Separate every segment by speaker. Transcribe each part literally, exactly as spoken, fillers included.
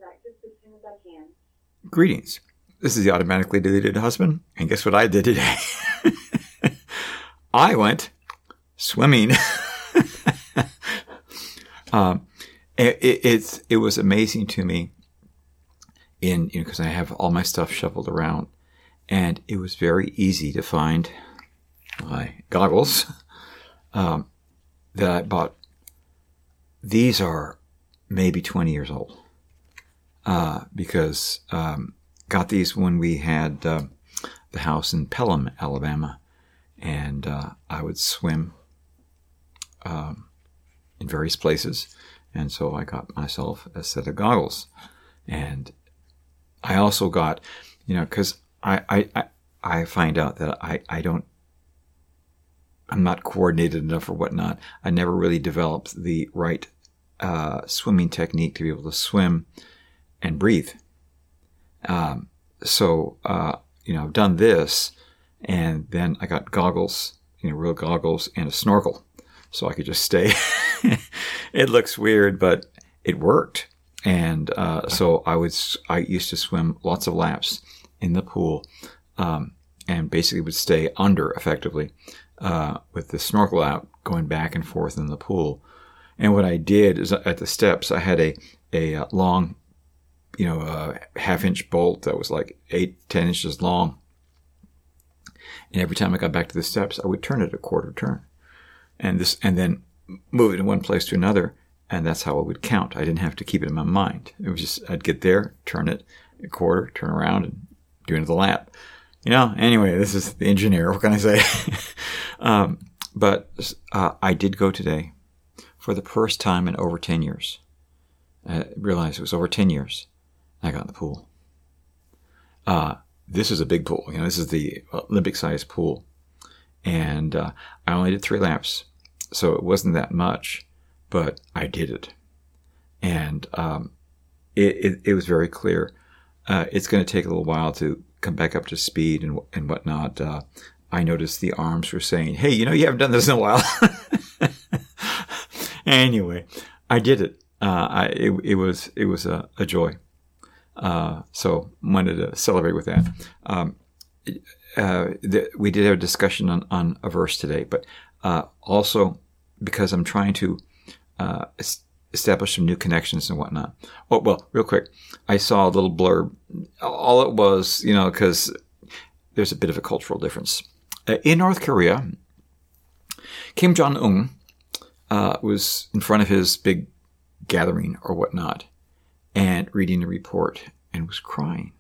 Speaker 1: Greetings. This is the automatically deleted husband, and guess what I did today? I went swimming. um, it, it, it's it was amazing to me, in you know, because I have all my stuff shuffled around, and it was very easy to find my goggles um, that I bought. These are maybe twenty years old. Uh, because um, got these when we had uh, the house in Pelham, Alabama, and uh, I would swim um, in various places, and so I got myself a set of goggles, and I also got, you know, because I, I I I find out that I I don't I'm not coordinated enough or whatnot. I never really developed the right uh, swimming technique to be able to swim and breathe. Um, so, uh, you know, I've done this, and then I got goggles, you know, real goggles and a snorkel, so I could just stay. It looks weird, but it worked. And uh, so I would, I used to swim lots of laps in the pool, um, and basically would stay under effectively uh, with the snorkel out, going back and forth in the pool. And what I did is at the steps, I had a a long you know, a half inch bolt that was like eight, ten inches long. And every time I got back to the steps, I would turn it a quarter turn, and this, and then move it in one place to another. And that's how I would count. I didn't have to keep it in my mind. It was just, I'd get there, turn it a quarter, turn around, and do another lap. You know, anyway, this is the engineer. What can I say? um, but uh, I did go today for the first time in over ten years. I realized it was over ten years. I got in the pool. Uh, this is a big pool. You know, this is the Olympic-sized pool. And uh, I only did three laps, so it wasn't that much, but I did it. And um, it, it, it was very clear. Uh, it's going to take a little while to come back up to speed and, and whatnot. Uh, I noticed the arms were saying, hey, you know, you haven't done this in a while. Anyway, I did it. Uh, I, it, it was it was a, a joy. Uh, so wanted to celebrate with that. Um, uh, the, we did have a discussion on, on a verse today, but uh, also because I'm trying to uh, establish some new connections and whatnot. Oh, well, real quick, I saw a little blurb. All it was, you know, because there's a bit of a cultural difference. Uh, in North Korea, Kim Jong-un uh, was in front of his big gathering or whatnot, and reading a report, and was crying.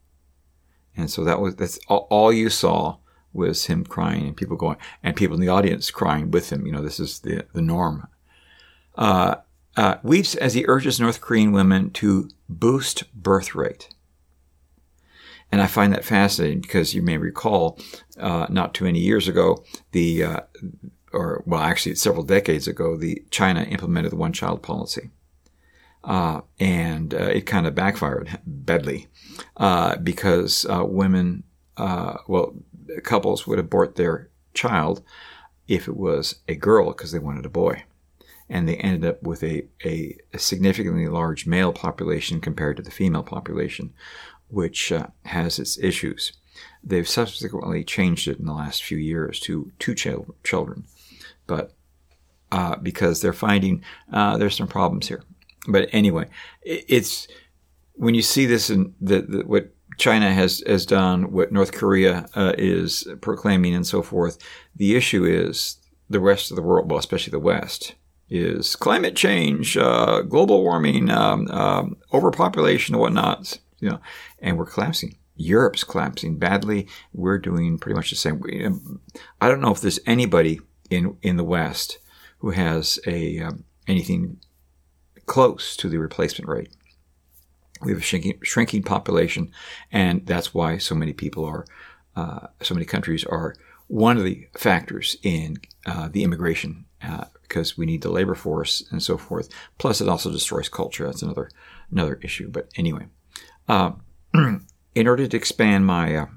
Speaker 1: And so that was, that's all, all you saw was him crying, and people going, and people in the audience crying with him. You know, this is the, the norm. Uh, uh, weeps as he urges North Korean women to boost birth rate. And I find that fascinating because you may recall, uh, not too many years ago, the, uh, or, well, actually several decades ago, the China implemented the one-child policy. Uh, and uh, it kind of backfired badly uh, because uh, women, uh, well, couples would abort their child if it was a girl because they wanted a boy. And they ended up with a, a, a significantly large male population compared to the female population, which uh, has its issues. They've subsequently changed it in the last few years to two ch- children, but uh, because they're finding uh, there's some problems here. But anyway, it's when you see this in the, the what China has, has done, what North Korea uh, is proclaiming and so forth, the issue is the rest of the world, well, especially the West, is climate change, uh, global warming, um, um, overpopulation and whatnot, you know, and we're collapsing. Europe's collapsing badly. We're doing pretty much the same. I don't know if there's anybody in, in the West who has a um, anything close to the replacement rate. We have a shrinking, shrinking population, and that's why so many people are, uh, so many countries are one of the factors in uh, the immigration, uh, because we need the labor force and so forth. Plus, it also destroys culture. That's another another issue. But anyway, uh, in order to expand my uh,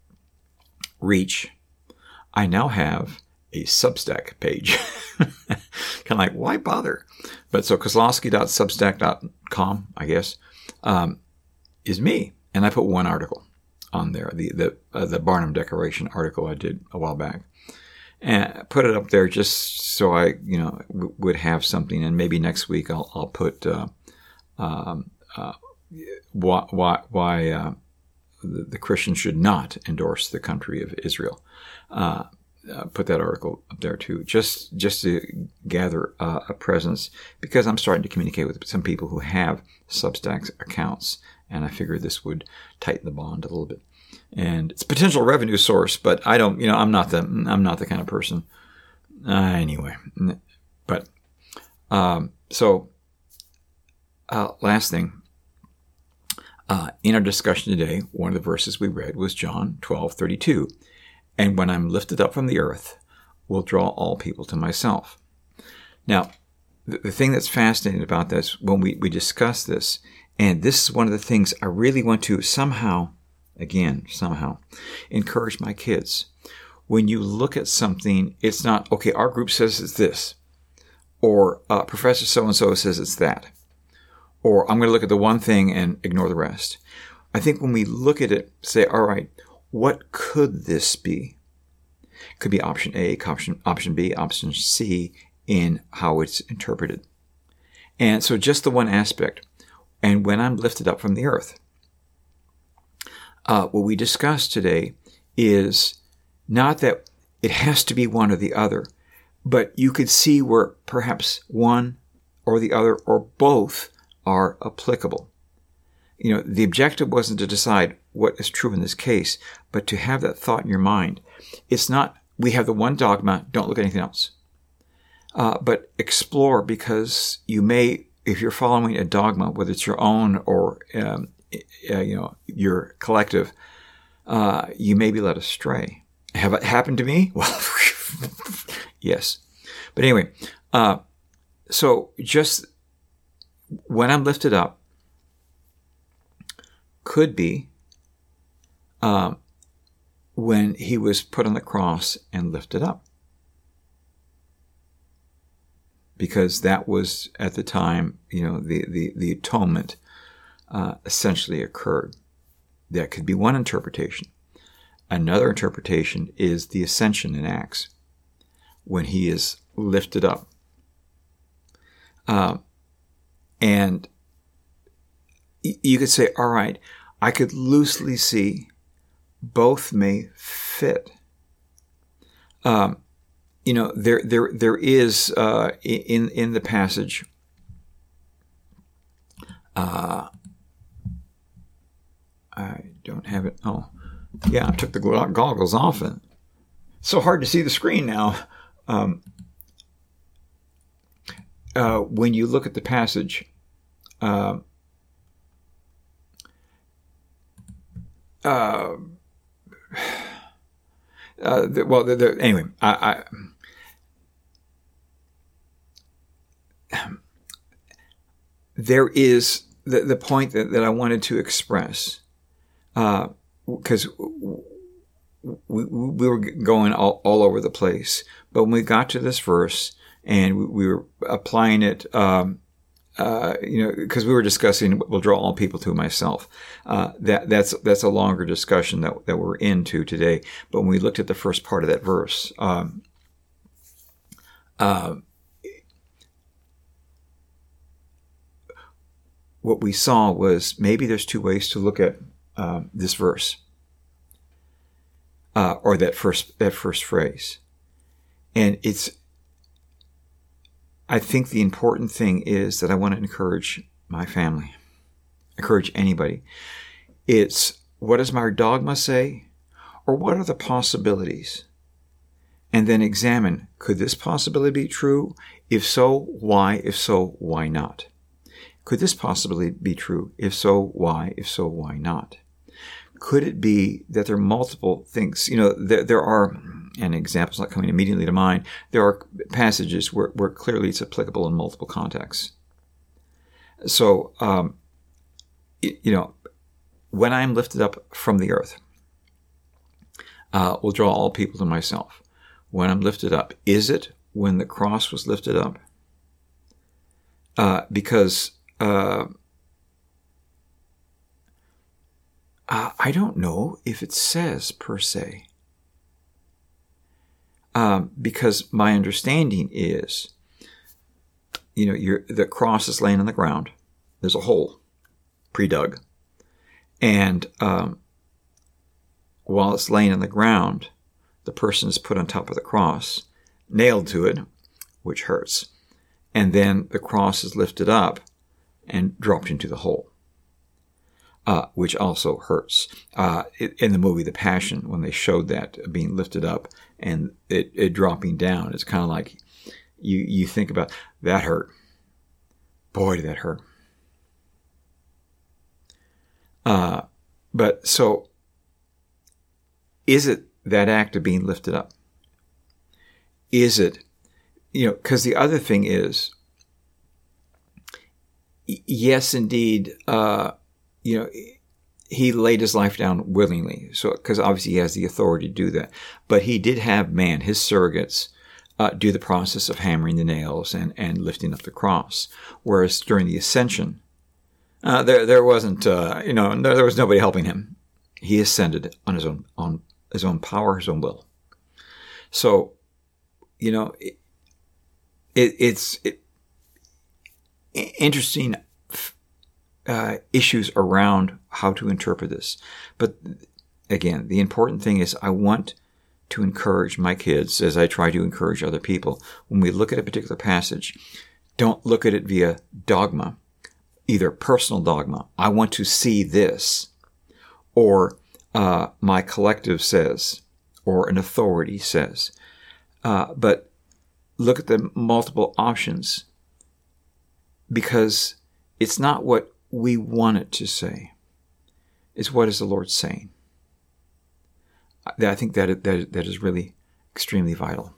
Speaker 1: reach, I now have a Substack page. kind of like, why bother? But so kozlowski dot substack dot com, I guess, um, is me. And I put one article on there, the the uh, the Barnum Declaration article I did a while back. And I put it up there just so I, you know, w- would have something. And maybe next week I'll, I'll put uh, um, uh, why, why, why uh, the, the Christians should not endorse the country of Israel. Uh, uh, put that article up there too, just just to gather uh, a presence, because I'm starting to communicate with some people who have Substack accounts, and I figured this would tighten the bond a little bit. And it's a potential revenue source, but I don't, you know, I'm not the, I'm not the kind of person. Uh, anyway, but um, so uh, last thing. Uh, in our discussion today, one of the verses we read was John twelve thirty-two. And when I'm lifted up from the earth, will draw all people to myself. Now, the, the thing that's fascinating about this, when we, we discuss this, and this is one of the things I really want to somehow, again, somehow, encourage my kids. When you look at something, it's not, okay, our group says it's this, or uh, Professor so-and-so says it's that. Or I'm going to look at the one thing and ignore the rest. I think when we look at it, say, all right, what could this be? It could be option A, option, option B, option C in how it's interpreted. And so just the one aspect. And when I'm lifted up from the earth, uh, what we discussed today is not that it has to be one or the other, but you could see where perhaps one or the other or both are applicable. You know, the objective wasn't to decide what is true in this case, but to have that thought in your mind. It's not, we have the one dogma, don't look at anything else. Uh, but explore, because you may, if you're following a dogma, whether it's your own or, um, uh, you know, your collective, uh, you may be led astray. Have it happened to me? Well, yes. But anyway, uh, so just when I'm lifted up, could be um, when he was put on the cross and lifted up. Because that was, at the time, you know, the, the, the atonement uh, essentially occurred. That could be one interpretation. Another interpretation is the ascension in Acts, when he is lifted up. Uh, and you could say, all right, I could loosely see both may fit. Um, you know, there, there, there is uh, in in the passage. Uh, I don't have it. Oh, yeah, I took the goggles off, and it's so hard to see the screen now. Um, uh, when you look at the passage. Uh, Uh, uh, the, well, the, the, anyway, I, I, there is the, the point that, that I wanted to express, because uh, we, we were going all, all over the place. But when we got to this verse and we, we were applying it, um, Uh, you know, because we were discussing, will draw all people to myself. Uh, that that's that's a longer discussion that that we're into today. But when we looked at the first part of that verse, um, uh, what we saw was maybe there's two ways to look at uh, this verse, uh, or that first that first phrase, and it's. I think the important thing is that I want to encourage my family, encourage anybody. It's, what does my dogma say? Or what are the possibilities? And then examine, could this possibility be true? If so, why? If so, why not? Could this possibly be true? If so, why? If so, why not? Could it be that there are multiple things? You know, there, there are, and examples not coming immediately to mind, there are passages where, where clearly it's applicable in multiple contexts. So, um, you know, when I am lifted up from the earth, uh, will draw all people to myself. When I'm lifted up, is it when the cross was lifted up? Uh, because uh, uh, I don't know if it says per se. Um, because my understanding is, you know, you're, the cross is laying on the ground. There's a hole, pre-dug. And um, while it's laying on the ground, the person is put on top of the cross, nailed to it, which hurts. And then the cross is lifted up and dropped into the hole, uh, which also hurts. Uh, in the movie The Passion, when they showed that being lifted up and it, it dropping down, it's kind of like you, you think about, that hurt. Boy, did that hurt. Uh, but so, is it that act of being lifted up? Is it, you know, because the other thing is, yes, indeed, uh, you know, he laid his life down willingly. So, because obviously he has the authority to do that. But he did have man, his surrogates, uh, do the process of hammering the nails and, and lifting up the cross. Whereas during the ascension, uh, there there wasn't, uh, you know, there, there was nobody helping him. He ascended on his own on his own power, his own will. So, you know, it, it, it's it, interesting uh, issues around how to interpret this. But again, the important thing is I want to encourage my kids, as I try to encourage other people, when we look at a particular passage, don't look at it via dogma, either personal dogma, I want to see this, or uh, my collective says, or an authority says. Uh, but look at the multiple options, because it's not what we want it to say. It's what is the Lord saying. I think that that that is really extremely vital.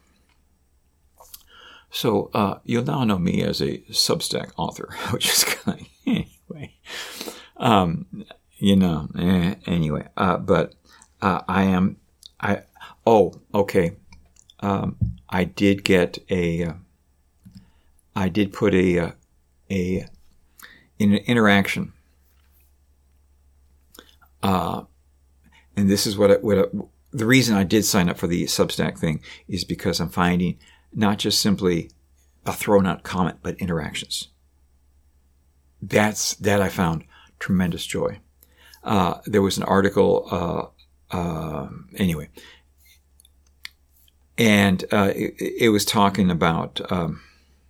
Speaker 1: So uh, you'll now know me as a Substack author, which is kind of anyway. Um, you know, eh, anyway. Uh, but uh, I am. I oh okay. Um, I did get a. Uh, I did put a uh, a in an interaction. Uh, and this is what I, what I, the reason I did sign up for the Substack thing is because I'm finding not just simply a thrown out comment, but interactions. That's that I found tremendous joy. Uh, there was an article, uh, uh, anyway, and uh, it, it was talking about. Um,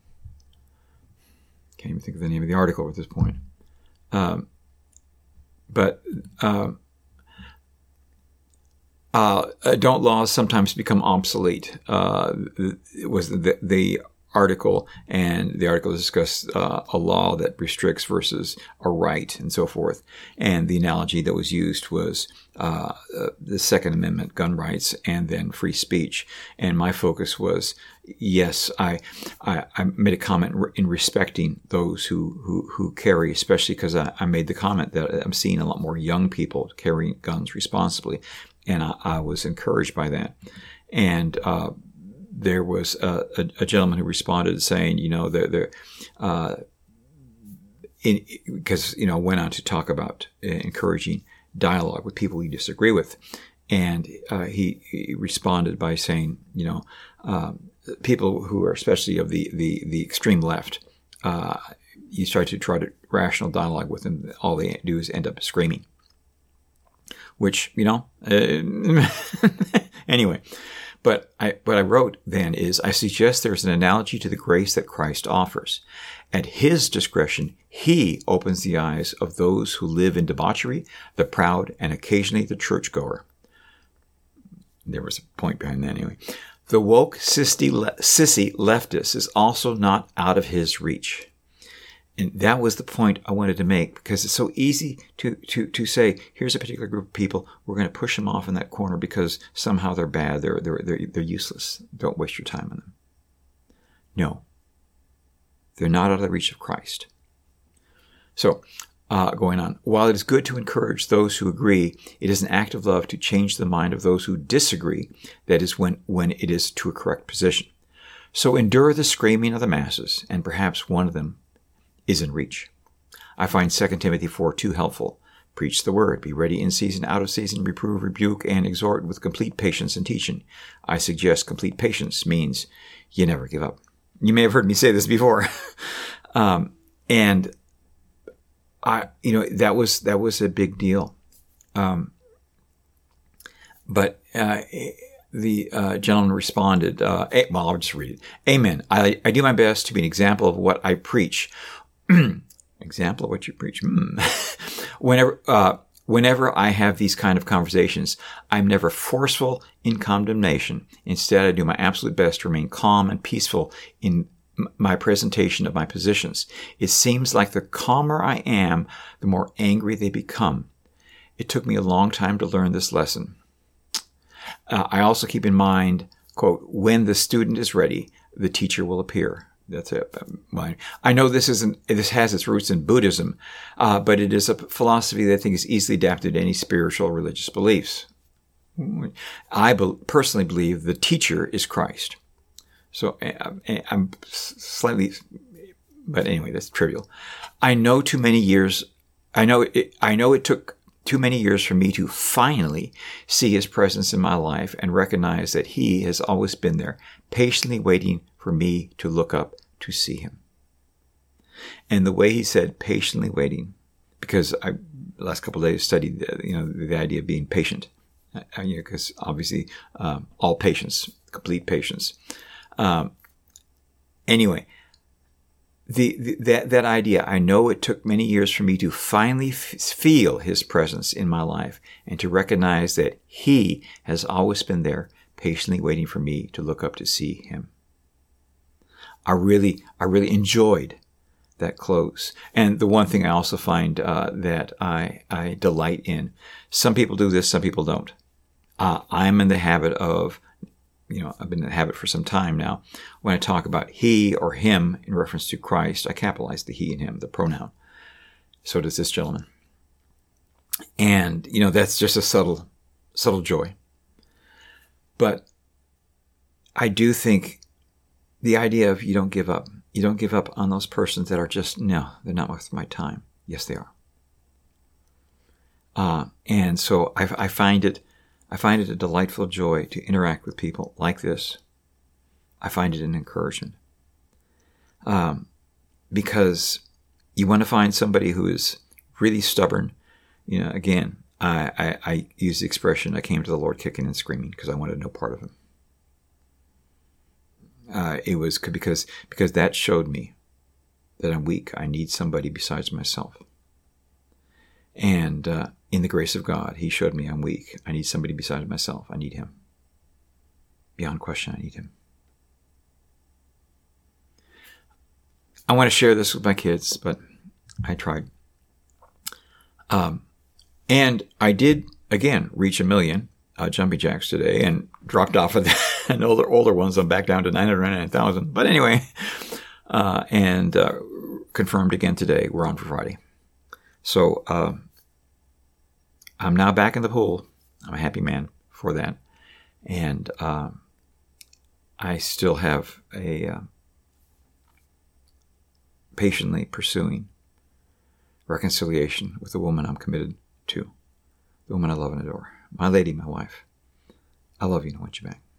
Speaker 1: can't even think of the name of the article at this point. Um, but uh, uh, don't laws sometimes become obsolete? Uh, it was the, the article, and the article discussed uh, a law that restricts versus a right and so forth. And the analogy that was used was uh, the Second Amendment, gun rights, and then free speech. And my focus was, yes, I I, I made a comment in respecting those who, who, who carry, especially because I, I made the comment that I'm seeing a lot more young people carrying guns responsibly. And I, I was encouraged by that. And uh, there was a, a, a gentleman who responded saying, you know, they're, they're, uh, in, because, you know, went on to talk about encouraging dialogue with people you disagree with. And uh, he, he responded by saying, you know, um, people who are especially of the, the, the extreme left, uh, you start to try to rational dialogue with them, all they do is end up screaming. Which, you know, uh, anyway. But I, what I wrote then is, I suggest there's an analogy to the grace that Christ offers. At his discretion, he opens the eyes of those who live in debauchery, the proud, and occasionally the churchgoer. There was a point behind that anyway. The woke sissy, sissy leftist is also not out of his reach. And that was the point I wanted to make, because it's so easy to, to, to say, here's a particular group of people, we're going to push them off in that corner because somehow they're bad, they're, they're, they're, they're useless. Don't waste your time on them. No. They're not out of the reach of Christ. So, uh, going on. While it is good to encourage those who agree, it is an act of love to change the mind of those who disagree. That is when, when it is to a correct position. So endure the screaming of the masses, and perhaps one of them is in reach. I find Second Timothy four two helpful. Preach the word. Be ready in season, out of season, reprove, rebuke, and exhort with complete patience and teaching. I suggest complete patience means you never give up. You may have heard me say this before. um, and I, you know, that was, that was a big deal. Um, but, uh, the, uh, gentleman responded, uh, well, I'll just read it. Amen. I, I do my best to be an example of what I preach. Example of what you preach. Hmm. whenever, uh, whenever I have these kind of conversations, I'm never forceful in condemnation. Instead, I do my absolute best to remain calm and peaceful in m- my presentation of my positions. It seems like the calmer I am, the more angry they become. It took me a long time to learn this lesson. Uh, I also keep in mind, quote, when the student is ready, the teacher will appear. That's it. I know this isn't, this has its roots in Buddhism, uh, but it is a philosophy that I think is easily adapted to any spiritual or religious beliefs. I be- personally believe the teacher is Christ. So I'm slightly, but anyway, that's trivial. I know too many years, I know it, I know it took too many years for me to finally see his presence in my life and recognize that he has always been there, patiently waiting for me to look up to see him. And the way he said patiently waiting, because I, the last couple of days studied, the, you know, the idea of being patient, uh, you know, because obviously um, all patience, complete patience. Um, anyway, the, the that that idea, I know it took many years for me to finally f- feel his presence in my life and to recognize that he has always been there, patiently waiting for me to look up to see him. I really, I really enjoyed that close. And the one thing I also find uh, that I, I delight in, some people do this, some people don't. Uh, I'm in the habit of, you know, I've been in the habit for some time now. When I talk about he or him in reference to Christ, I capitalize the he and him, the pronoun. So does this gentleman. And, you know, that's just a subtle, subtle joy. But I do think the idea of you don't give up. You don't give up on those persons that are just, no, they're not worth my time. Yes, they are. Uh, and so I, I find it, I find it a delightful joy to interact with people like this. I find it an encouragement. Um, because you want to find somebody who is really stubborn. You know, again, I, I, I use the expression, I came to the Lord kicking and screaming because I wanted no part of him. Uh, it was because because that showed me that I'm weak. I need somebody besides myself. And uh, in the grace of God, he showed me I'm weak. I need somebody besides myself. I need him. Beyond question, I need him. I want to share this with my kids, but I tried. Um, and I did, again, reach a million uh, jumping jacks today and dropped off of that. And older older ones, I'm back down to nine hundred ninety-nine thousand. But anyway, uh, and uh, confirmed again today, we're on for Friday. So uh, I'm now back in the pool. I'm a happy man for that. And uh, I still have a uh, patiently pursuing reconciliation with the woman I'm committed to, the woman I love and adore, my lady, my wife. I love you and I want you back.